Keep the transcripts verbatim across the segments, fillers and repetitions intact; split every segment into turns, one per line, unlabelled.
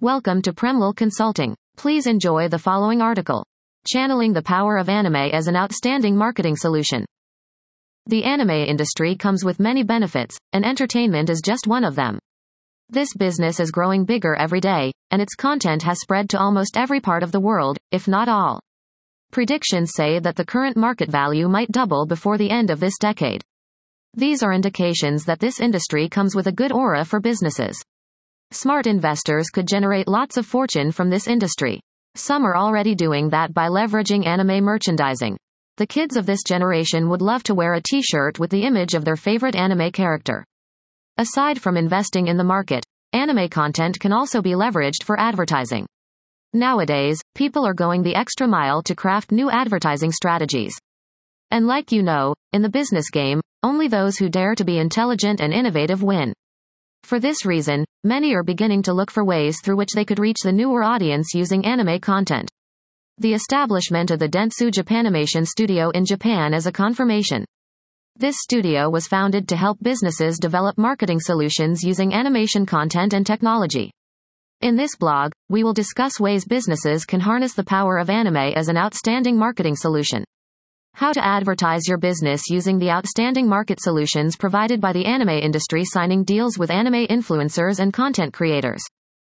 Welcome to Premlal Consulting. Please enjoy the following article. Channeling the Power of Anime as an Outstanding Marketing Solution. The anime industry comes with many benefits, and entertainment is just one of them. This business is growing bigger every day, and its content has spread to almost every part of the world, if not all. Predictions say that the current market value might double before the end of this decade. These are indications that this industry comes with a good aura for businesses. Smart investors could generate lots of fortune from this industry. Some are already doing that by leveraging anime merchandising. The kids of this generation would love to wear a t-shirt with the image of their favorite anime character. Aside from investing in the market, anime content can also be leveraged for advertising. Nowadays, people are going the extra mile to craft new advertising strategies. And like you know, in the business game, only those who dare to be intelligent and innovative win. For this reason, many are beginning to look for ways through which they could reach the newer audience using anime content. The establishment of the Dentsu Japanimation Studio in Japan is a confirmation. This studio was founded to help businesses develop marketing solutions using animation content and technology. In this blog, we will discuss ways businesses can harness the power of anime as an outstanding marketing solution. How to advertise your business using the outstanding market solutions provided by the anime industry, signing deals with anime influencers and content creators.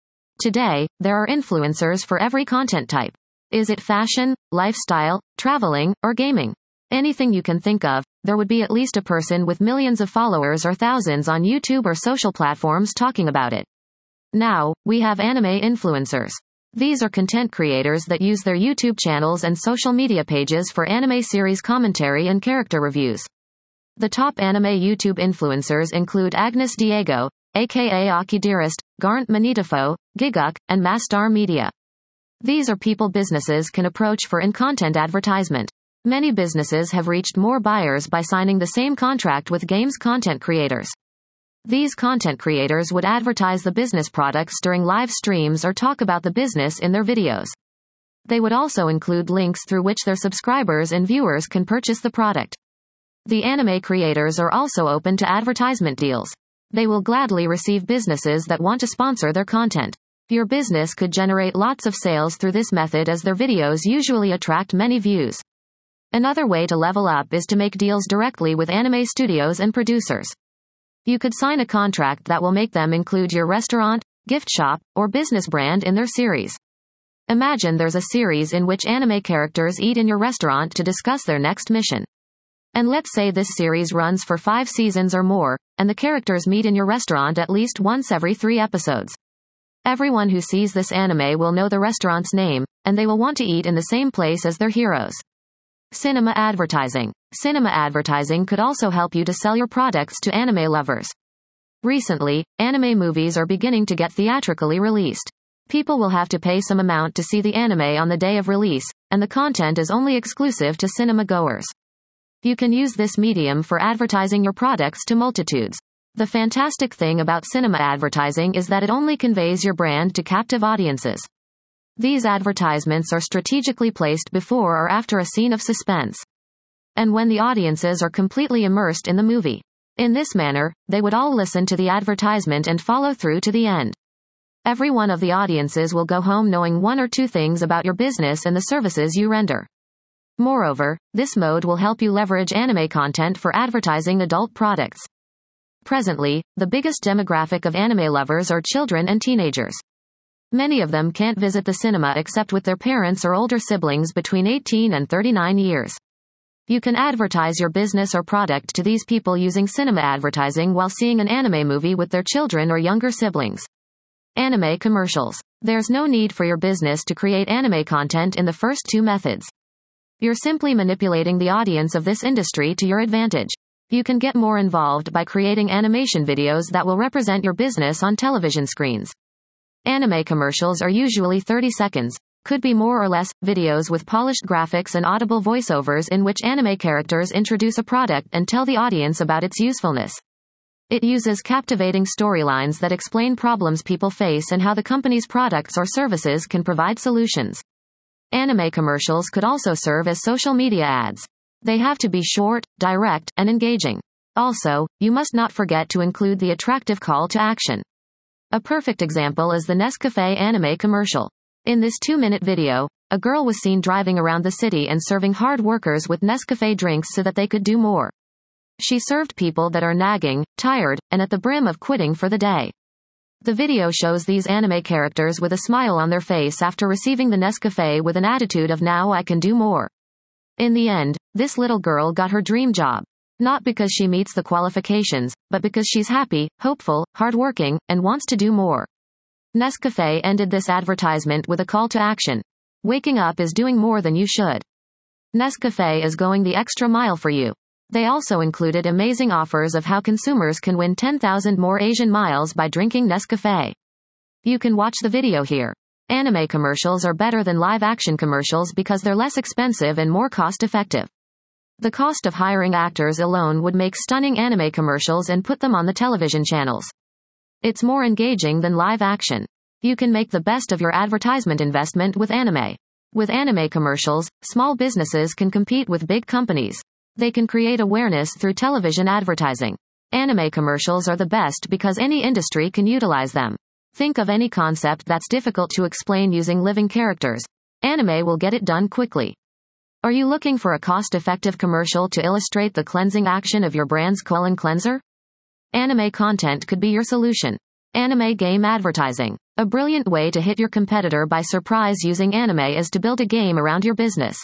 Today, there are influencers for every content type. Is it fashion, lifestyle, traveling, or gaming? Anything you can think of, there would be at least a person with millions of followers or thousands on YouTube or social platforms talking about it. Now, we have anime influencers. These are content creators that use their YouTube channels and social media pages for anime series commentary and character reviews. The top anime YouTube influencers include Agnes Diego, aka Aki Dearest, Garnt Manitafo, Giguk, and Mastar Media. These are people businesses can approach for in-content advertisement. Many businesses have reached more buyers by signing the same contract with games content creators. These content creators would advertise the business products during live streams or talk about the business in their videos. They would also include links through which their subscribers and viewers can purchase the product. The anime creators are also open to advertisement deals. They will gladly receive businesses that want to sponsor their content. Your business could generate lots of sales through this method as their videos usually attract many views. Another way to level up is to make deals directly with anime studios and producers. You could sign a contract that will make them include your restaurant, gift shop, or business brand in their series. Imagine there's a series in which anime characters eat in your restaurant to discuss their next mission. And let's say this series runs for five seasons or more, and the characters meet in your restaurant at least once every three episodes. Everyone who sees this anime will know the restaurant's name, and they will want to eat in the same place as their heroes. Cinema advertising. Cinema advertising could also help you to sell your products to anime lovers. Recently, anime movies are beginning to get theatrically released. People will have to pay some amount to see the anime on the day of release, and the content is only exclusive to cinema goers. You can use this medium for advertising your products to multitudes. The fantastic thing about cinema advertising is that it only conveys your brand to captive audiences. These advertisements are strategically placed before or after a scene of suspense. And when the audiences are completely immersed in the movie. In this manner, they would all listen to the advertisement and follow through to the end. Every one of the audiences will go home knowing one or two things about your business and the services you render. Moreover, this mode will help you leverage anime content for advertising adult products. Presently, the biggest demographic of anime lovers are children and teenagers. Many of them can't visit the cinema except with their parents or older siblings between eighteen and thirty-nine years. You can advertise your business or product to these people using cinema advertising while seeing an anime movie with their children or younger siblings. Anime commercials. There's no need for your business to create anime content in the first two methods. You're simply manipulating the audience of this industry to your advantage. You can get more involved by creating animation videos that will represent your business on television screens. Anime commercials are usually thirty seconds, could be more or less, videos with polished graphics and audible voiceovers in which anime characters introduce a product and tell the audience about its usefulness. It uses captivating storylines that explain problems people face and how the company's products or services can provide solutions. Anime commercials could also serve as social media ads. They have to be short, direct, and engaging. Also, you must not forget to include the attractive call to action. A perfect example is the Nescafé anime commercial. In this two-minute video, a girl was seen driving around the city and serving hard workers with Nescafé drinks so that they could do more. She served people that are nagging, tired, and at the brim of quitting for the day. The video shows these anime characters with a smile on their face after receiving the Nescafé with an attitude of "now I can do more." In the end, this little girl got her dream job. Not because she meets the qualifications, but because she's happy, hopeful, hardworking, and wants to do more. Nescafé ended this advertisement with a call to action. Waking up is doing more than you should. Nescafé is going the extra mile for you. They also included amazing offers of how consumers can win ten thousand more Asian miles by drinking Nescafé. You can watch the video here. Anime commercials are better than live-action commercials because they're less expensive and more cost-effective. The cost of hiring actors alone would make stunning anime commercials and put them on the television channels. It's more engaging than live action. You can make the best of your advertisement investment with anime. With anime commercials, small businesses can compete with big companies. They can create awareness through television advertising. Anime commercials are the best because any industry can utilize them. Think of any concept that's difficult to explain using living characters. Anime will get it done quickly. Are you looking for a cost-effective commercial to illustrate the cleansing action of your brand's colon cleanser? Anime content could be your solution. Anime game advertising. A brilliant way to hit your competitor by surprise using anime is to build a game around your business.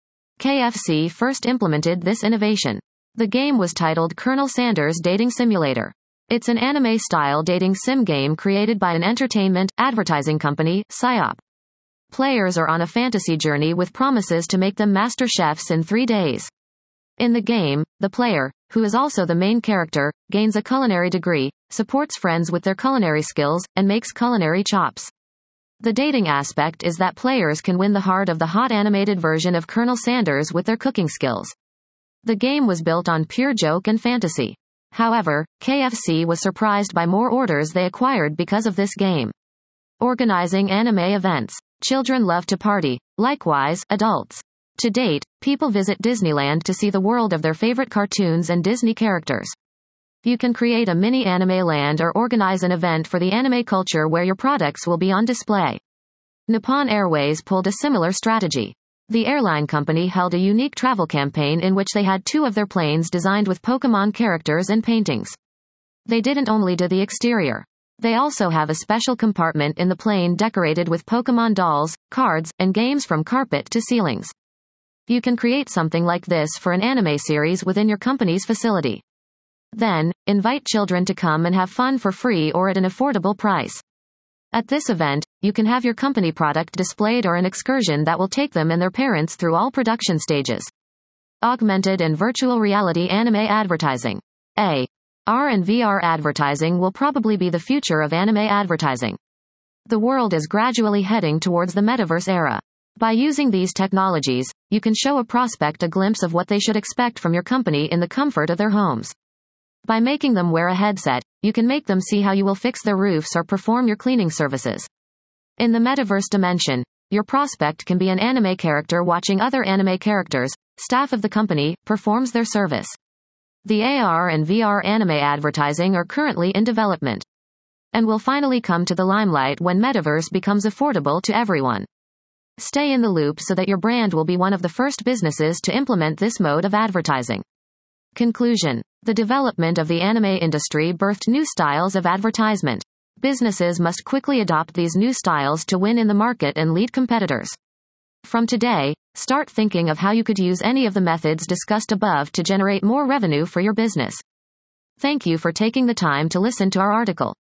K F C first implemented this innovation. The game was titled Colonel Sanders Dating Simulator. It's an anime-style dating sim game created by an entertainment, advertising company, S I O P. Players are on a fantasy journey with promises to make them master chefs in three days. In the game, the player, who is also the main character, gains a culinary degree, supports friends with their culinary skills, and makes culinary chops. The dating aspect is that players can win the heart of the hot animated version of Colonel Sanders with their cooking skills. The game was built on pure joke and fantasy. However, K F C was surprised by more orders they acquired because of this game. Organizing anime events. Children love to party. Likewise, adults. To date, people visit Disneyland to see the world of their favorite cartoons and Disney characters. You can create a mini anime land or organize an event for the anime culture where your products will be on display. Nippon Airways pulled a similar strategy. The airline company held a unique travel campaign in which they had two of their planes designed with Pokémon characters and paintings. They didn't only do the exterior. They also have a special compartment in the plane decorated with Pokémon dolls, cards, and games from carpet to ceilings. You can create something like this for an anime series within your company's facility. Then, invite children to come and have fun for free or at an affordable price. At this event, you can have your company product displayed or an excursion that will take them and their parents through all production stages. Augmented and virtual reality anime advertising. A R and V R advertising will probably be the future of anime advertising. The world is gradually heading towards the metaverse era. By using these technologies, you can show a prospect a glimpse of what they should expect from your company in the comfort of their homes. By making them wear a headset, you can make them see how you will fix their roofs or perform your cleaning services. In the metaverse dimension, your prospect can be an anime character watching other anime characters, staff of the company, performs their service. The A R and V R anime advertising are currently in development and will finally come to the limelight when metaverse becomes affordable to everyone. Stay in the loop so that your brand will be one of the first businesses to implement this mode of advertising. Conclusion. The development of the anime industry birthed new styles of advertisement. Businesses must quickly adopt these new styles to win in the market and lead competitors. From today, start thinking of how you could use any of the methods discussed above to generate more revenue for your business. Thank you for taking the time to listen to our article.